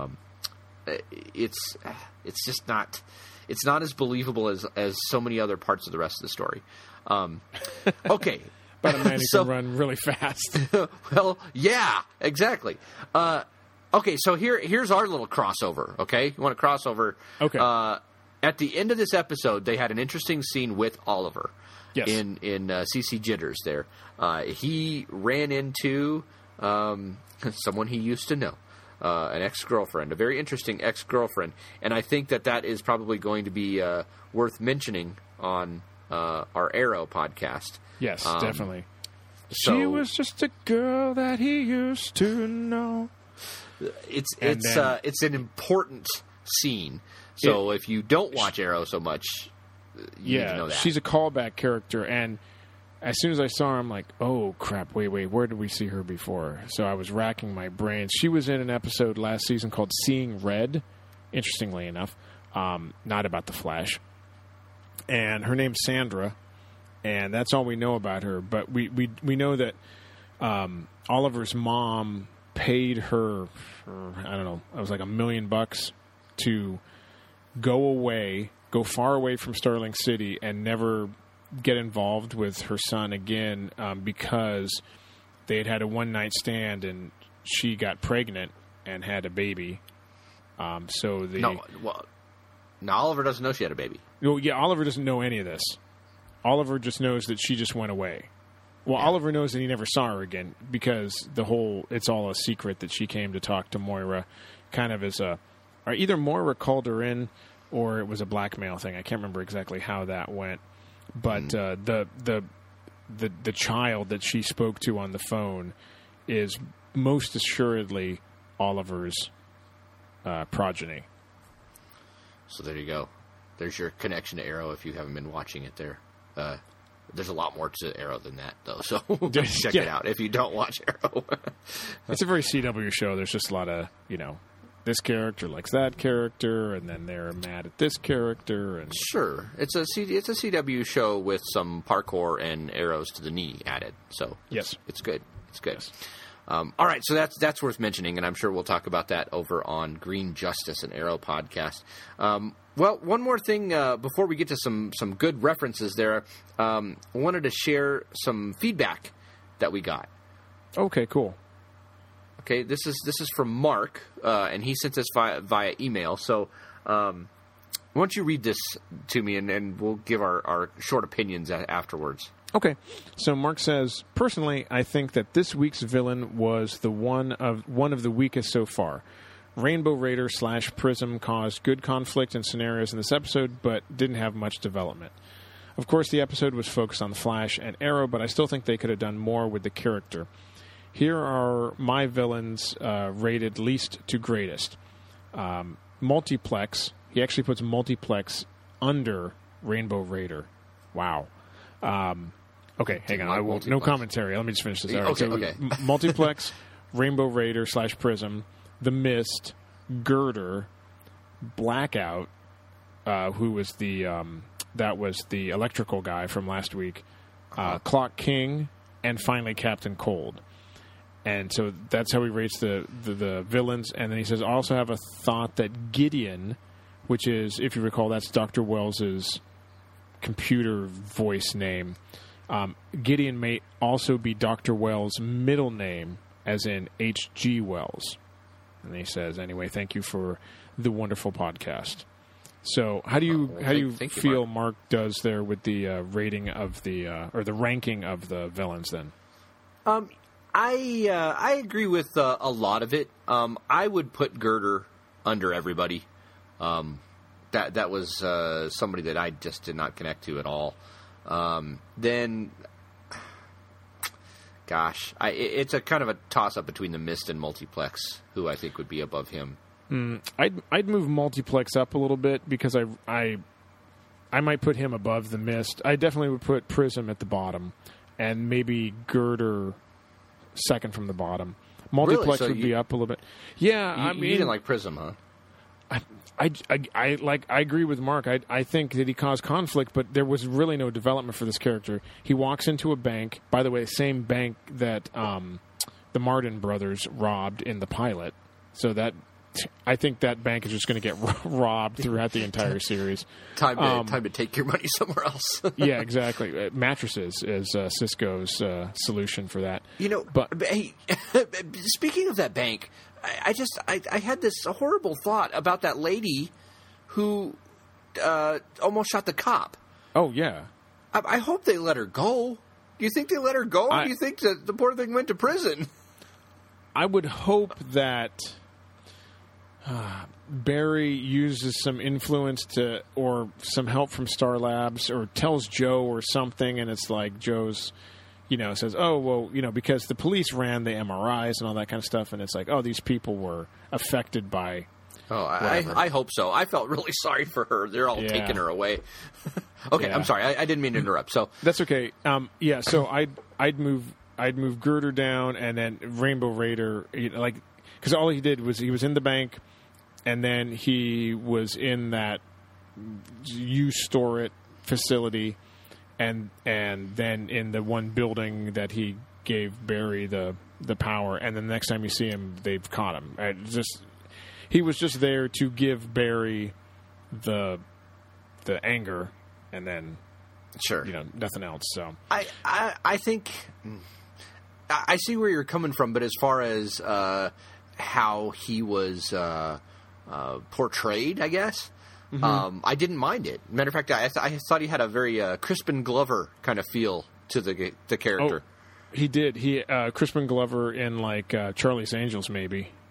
it's just not. It's not as believable as so many other parts of the rest of the story. Okay. But a man who can run really fast. Well, yeah, exactly. Okay, so here's our little crossover, okay? You want a crossover? Okay. At the end of this episode, they had an interesting scene with Oliver. Yes. In CC Jitters there. He ran into someone he used to know, an ex-girlfriend, a very interesting ex-girlfriend. And I think that is probably going to be worth mentioning on our Arrow podcast. Yes, definitely. So, she was just a girl that he used to know. It's an important scene. So if you don't watch Arrow so much, you need to know that. She's a callback character, and as soon as I saw her, I'm like, oh, crap, wait, where did we see her before? So I was racking my brains. She was in an episode last season called Seeing Red, interestingly enough, not about the Flash. And her name's Sandra, and that's all we know about her. But we know that Oliver's mom paid her, I don't know, it was like $1 million to go far away from Starling City and never get involved with her son again because they had a one-night stand and she got pregnant and had a baby. Now Oliver doesn't know she had a baby. Well, yeah, Oliver doesn't know any of this. Oliver just knows that she just went away. Well, yeah. Oliver knows that he never saw her again because it's all a secret that she came to talk to Moira, kind of as or either Moira called her in or it was a blackmail thing. I can't remember exactly how that went. But the child that she spoke to on the phone is most assuredly Oliver's progeny. So there you go. There's your connection to Arrow if you haven't been watching it there. There's a lot more to Arrow than that, though, so check it out if you don't watch Arrow. It's a very CW show. There's just a lot of, this character likes that character, and then they're mad at this character. And Sure. It's a CW show with some parkour and arrows to the knee added. So yes, it's good. It's good. Yes. All right, so that's worth mentioning, and I'm sure we'll talk about that over on Green Justice and Arrow podcast. Well, one more thing before we get to some good references there. I wanted to share some feedback that we got. Okay, cool. Okay, this is from Mark, and he sent us via email. So why don't you read this to me, and we'll give our short opinions afterwards. Okay, so Mark says, personally, I think that this week's villain was the one of the weakest so far. Rainbow Raider / Prism caused good conflict and scenarios in this episode, but didn't have much development. Of course, the episode was focused on the Flash and Arrow, but I still think they could have done more with the character. Here are my villains rated least to greatest. Multiplex. He actually puts Multiplex under Rainbow Raider. Wow. Okay, hang on. I will no commentary. Let me just finish this. All right, okay. Multiplex, Rainbow Raider / Prism, The Mist, Girder, Blackout, who was that was the electrical guy from last week, Clock King, and finally Captain Cold. And so that's how he rates the villains. And then he says, I also have a thought that Gideon, which is, if you recall, that's Dr. Wells's computer voice name. Gideon may also be Dr. Wells' middle name, as in H.G. Wells. And he says, anyway, thank you for the wonderful podcast. So how do you feel Mark does there with the rating of the or the ranking of the villains then? I agree with a lot of it. I would put Girder under everybody. That was somebody that I just did not connect to at all. Then, gosh, it's a kind of a toss-up between the Mist and Multiplex, who I think would be above him. I'd move Multiplex up a little bit because I might put him above the Mist. I definitely would put Prism at the bottom, and maybe Girder second from the bottom. Multiplex really? So would be up a little bit. Yeah, I mean, you didn't like Prism, huh? I agree with Mark. I think that he caused conflict, but there was really no development for this character. He walks into a bank, by the way, same bank that the Martin brothers robbed in the pilot. So that I think that bank is just going to get robbed throughout the entire series. Time to take your money somewhere else. Yeah, exactly. Mattresses is Cisco's solution for that. But hey, speaking of that bank, I had this horrible thought about that lady who almost shot the cop. Oh, yeah. I hope they let her go. Do you think they let her go, or do you think that the poor thing went to prison? I would hope that Barry uses some influence or some help from Star Labs, or tells Joe or something, and it's like Joe's, says, oh, well, because the police ran the MRIs and all that kind of stuff, and it's like, oh, these people were affected by... Oh, I hope so. I felt really sorry for her. They're all taking her away. Okay, yeah. I'm sorry. I didn't mean to interrupt. So that's okay. So I'd move Girder down, and then Rainbow Raider, because all he did was he was in the bank, and then he was in that U-Store-It facility, and then in the one building that he gave Barry the power, and then the next time you see him, they've caught him. He was just there to give Barry the anger, and then sure, nothing else. So I think I see where you're coming from, but as far as how he was portrayed, I guess. Mm-hmm. I didn't mind it. Matter of fact, I thought he had a very Crispin Glover kind of feel to the character. Oh, he did. He Crispin Glover in Charlie's Angels, maybe.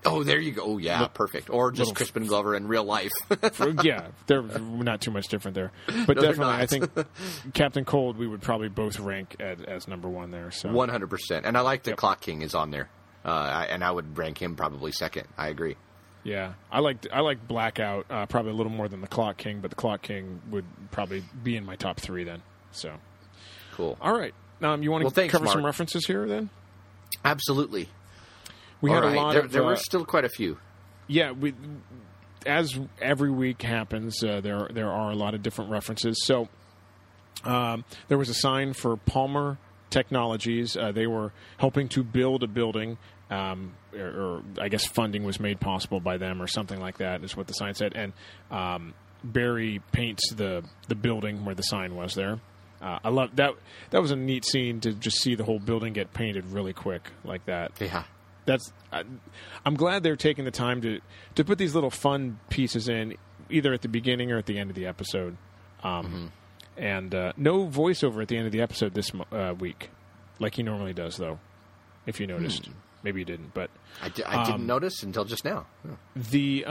Oh, there you go. Oh, yeah, perfect. Or just Crispin Glover in real life. Yeah, they're not too much different there. But No, definitely, they're I think Captain Cold we would probably both rank as number one there. So 100%. And I like that Clock King is on there. And I would rank him probably second. I agree. Yeah, I like Blackout probably a little more than the Clock King, but the Clock King would probably be in my top three then. So cool. All right, you want to cover some references here then? Absolutely. We had a lot there were still quite a few. Yeah, as every week happens, there are a lot of different references. So there was a sign for Palmer Technologies. They were helping to build a building, or I guess funding was made possible by them, or something like that, is what the sign said. And Barry paints the building where the sign was there. I love that. That was a neat scene to just see the whole building get painted really quick like that. Yeah. I'm glad they're taking the time to put these little fun pieces in, either at the beginning or at the end of the episode. And no voiceover at the end of the episode this week, like he normally does, though. If you noticed, maybe you didn't, but I didn't notice until just now. The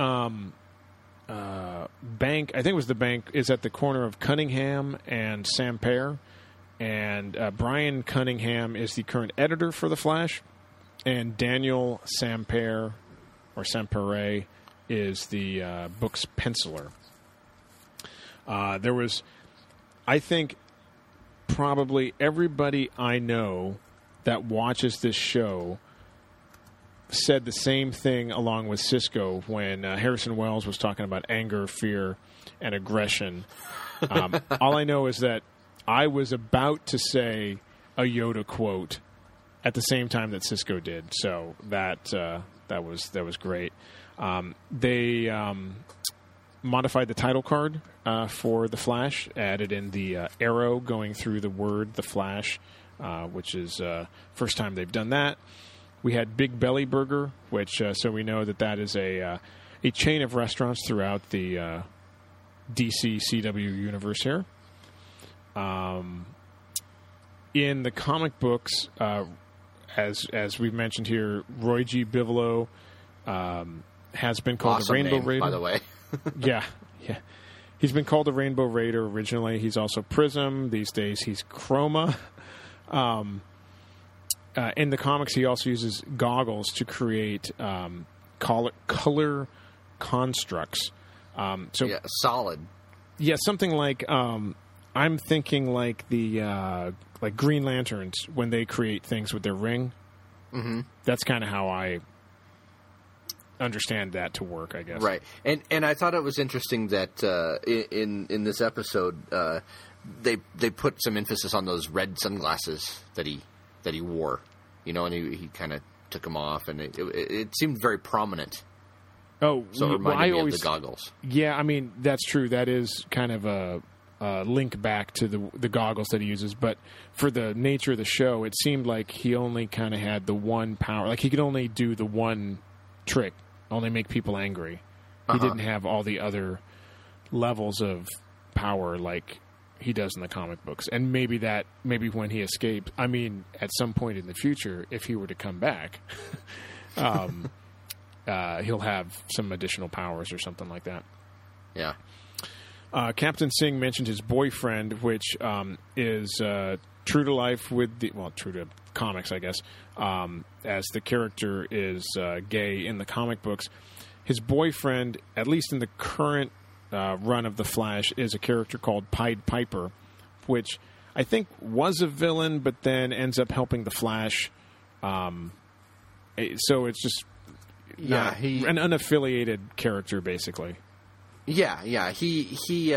bank, I think it was the bank, is at the corner of Cunningham and Sampere, and Brian Cunningham is the current editor for The Flash. And Daniel Sampere is the book's penciler. There was, I think, probably everybody I know that watches this show said the same thing along with Cisco when Harrison Wells was talking about anger, fear, and aggression. All I know is that I was about to say a Yoda quote at the same time that Cisco did, so that was great. They modified the title card for The Flash, added in the arrow going through the word The Flash, which is first time they've done that. We had Big Belly Burger, which so we know that is a chain of restaurants throughout the DC CW universe here. In the comic books, as we've mentioned here, Roy G. Bigelow has been called awesome the Rainbow name, Raider. by the way. yeah. He's been called the Rainbow Raider originally. He's also Prism. These days he's Chroma. In the comics, he also uses goggles to create color constructs. Solid. Yeah, something like I'm thinking like the like Green Lanterns when they create things with their ring. Mm-hmm. That's kind of how I understand that to work, I guess. Right, and I thought it was interesting that in this episode they put some emphasis on those red sunglasses that he wore, and he kind of took them off, and it seemed very prominent. Oh, so it reminded me of the goggles. Yeah, I mean that's true. That is kind of a link back to the goggles that he uses, but for the nature of the show, it seemed like he only kind of had the one power. Like he could only do the one trick, only make people angry. He didn't have all the other levels of power like he does in the comic books. And maybe when he escapes, I mean, at some point in the future, if he were to come back, he'll have some additional powers or something like that. Yeah. Captain Singh mentioned his boyfriend, which is true to life true to comics, I guess, as the character is gay in the comic books. His boyfriend, at least in the current run of The Flash, is a character called Pied Piper, which I think was a villain, but then ends up helping the Flash. So it's just an unaffiliated character, basically. Yeah. He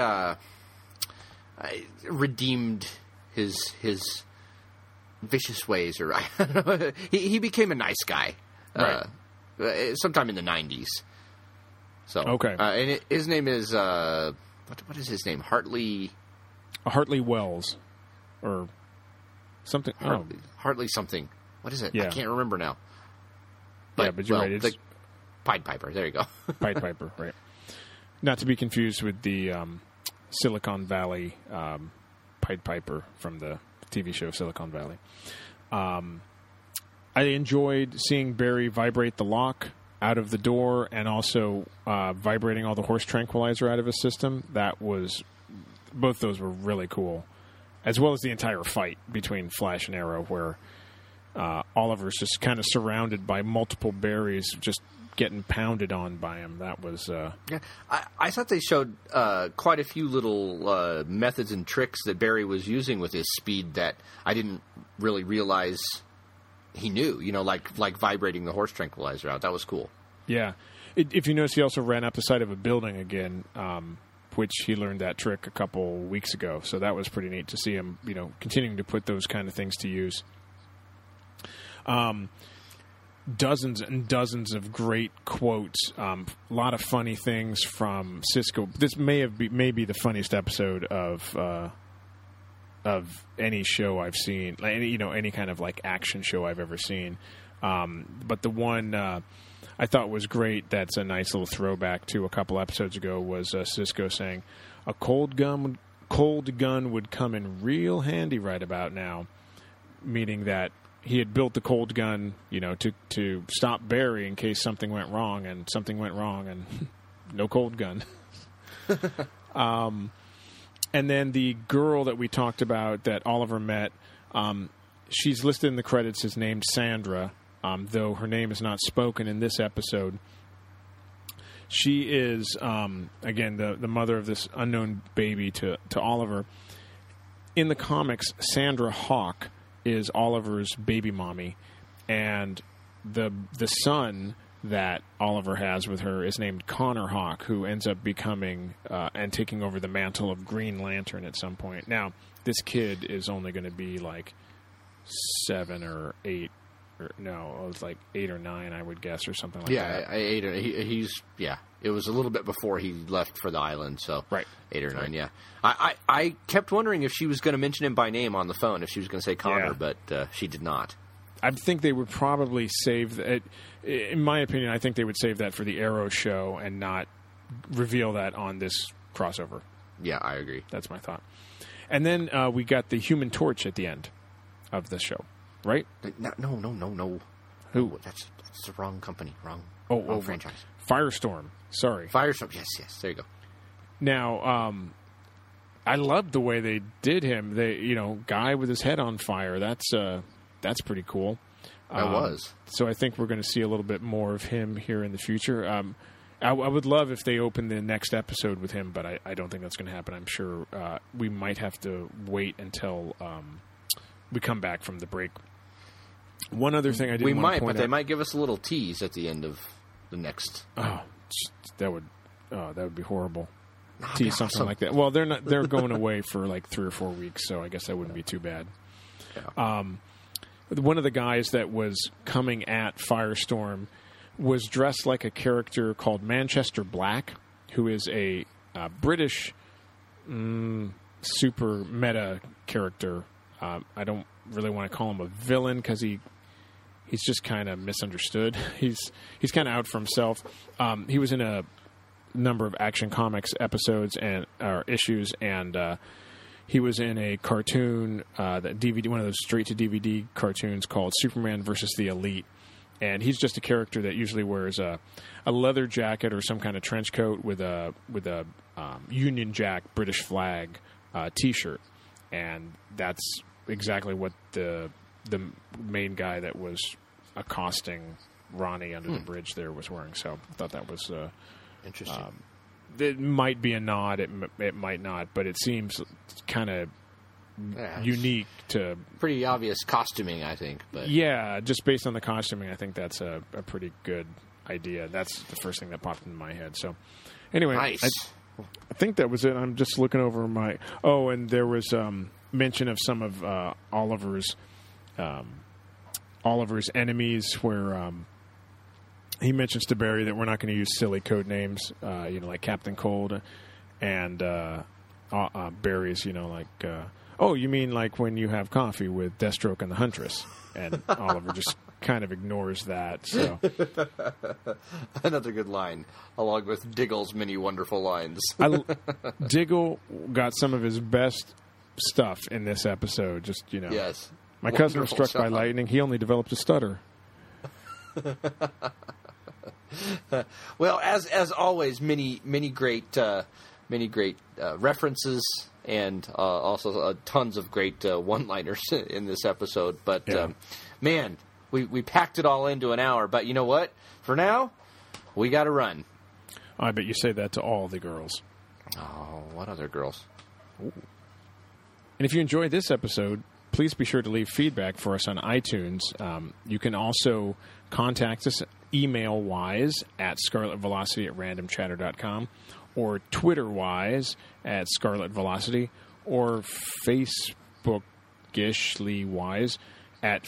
redeemed his vicious ways, or I don't know. He became a nice guy, right. Sometime in the 90s. So okay, and his name is what is his name? Hartley Wells, or something. Hartley something. What is it? Yeah. I can't remember now. But you're right. It's Pied Piper. There you go. Pied Piper, right? Not to be confused with the Silicon Valley Pied Piper from the TV show Silicon Valley. I enjoyed seeing Barry vibrate the lock out of the door and also vibrating all the horse tranquilizer out of his system. Both those were really cool, as well as the entire fight between Flash and Arrow, where Oliver's just kind of surrounded by multiple berries, just getting pounded on by him. That was... Yeah, I thought they showed quite a few little methods and tricks that Barry was using with his speed that I didn't really realize he knew, like vibrating the horse tranquilizer out. That was cool. Yeah. If you notice, he also ran up the side of a building again, which he learned that trick a couple weeks ago. So that was pretty neat to see him, continuing to put those kind of things to use. Dozens and dozens of great quotes. A lot of funny things from Cisco. This may be the funniest episode of any show I've seen, any kind of like action show I've ever seen. But the one I thought was great, that's a nice little throwback to a couple episodes ago, was Cisco saying, "A cold gun would come in real handy right about now," meaning that he had built the cold gun, to stop Barry in case something went wrong, and no cold gun. And then the girl that we talked about that Oliver met, she's listed in the credits as named Sandra, though her name is not spoken in this episode. She is, again, the mother of this unknown baby to Oliver. In the comics, Sandra Hawk is Oliver's baby mommy, and the son that Oliver has with her is named Connor Hawk, who ends up becoming and taking over the mantle of Green Lantern at some point. Now, this kid is only going to be like 7 or 8, or no, it was like 8 or 9, I would guess, or something like that. Yeah, he's It was a little bit before he left for the island, so right. 8 or 9, right. Yeah. I kept wondering if she was going to mention him by name on the phone, if she was going to say Connor, but she did not. I think they would probably save it. In my opinion, I think they would save that for the Arrow show and not reveal that on this crossover. Yeah, I agree. That's my thought. And then we got the Human Torch at the end of the show, right? No. Who? That's the wrong company. Wrong franchise. Firestorm. Sorry. Firestorm. Yes. There you go. Now, I loved the way they did him. Guy with his head on fire. That's pretty cool. That was. So I think we're going to see a little bit more of him here in the future. I would love if they opened the next episode with him, but I don't think that's going to happen. I'm sure we might have to wait until we come back from the break. One other thing I didn't want to point out. But they might give us a little tease at the end of the next. Oh, that would be horrible. Tease something like that. Well, they're going away for like 3 or 4 weeks, so I guess that wouldn't be too bad. Yeah. One of the guys that was coming at Firestorm was dressed like a character called Manchester Black, who is a British super meta character. I don't really want to call him a villain because he's just kind of misunderstood. He's kind of out for himself. He was in a number of Action Comics episodes or issues, and he was in a cartoon, that DVD, one of those straight-to-DVD cartoons called Superman versus the Elite. And he's just a character that usually wears a leather jacket or some kind of trench coat with a Union Jack British flag T-shirt. And that's exactly what the main guy that was accosting Ronnie under the bridge there was wearing. So I thought that was interesting. It might be a nod. It might not, but it seems kind of unique to... Pretty obvious costuming, I think. But yeah, just based on the costuming, I think that's a pretty good idea. That's the first thing that popped into my head. So anyway, nice. I think that was it. I'm just looking over my... Oh, and there was mention of some of Oliver's enemies where... he mentions to Barry that we're not going to use silly code names, like Captain Cold, and Barry's, oh, you mean like when you have coffee with Deathstroke and the Huntress? And Oliver just kind of ignores that. So another good line, along with Diggle's many wonderful lines. Diggle got some of his best stuff in this episode. Just yes, my cousin was struck by lightning. He only developed a stutter. Well, as always, many great references and also tons of great one-liners in this episode. But man, we packed it all into an hour. But you know what? For now, we got to run. I bet you say that to all the girls. Oh, what other girls? Ooh. And if you enjoyed this episode, please be sure to leave feedback for us on iTunes. You can also contact us email-wise at scarletvelocity@randomchatter.com or Twitter-wise at scarletvelocity or Facebook-ishly-wise at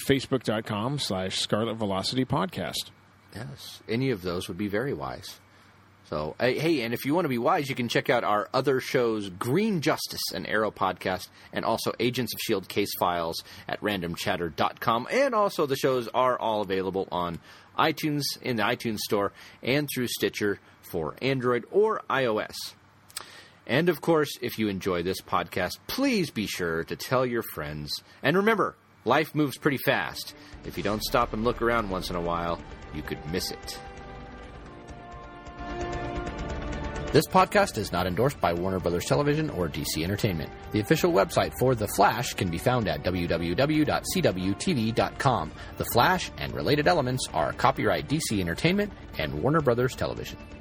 facebook.com/scarletvelocitypodcast. Yes, any of those would be very wise. So, hey, and if you want to be wise, you can check out our other shows, Green Justice, an Arrow podcast, and also Agents of S.H.I.E.L.D. case files at randomchatter.com. And also the shows are all available on iTunes, in the iTunes Store, and through Stitcher for Android or iOS. And, of course, if you enjoy this podcast, please be sure to tell your friends. And remember, life moves pretty fast. If you don't stop and look around once in a while, you could miss it. This podcast is not endorsed by Warner Brothers Television or DC Entertainment. The official website for The Flash can be found at www.cwtv.com. The Flash and related elements are copyright DC Entertainment and Warner Brothers Television.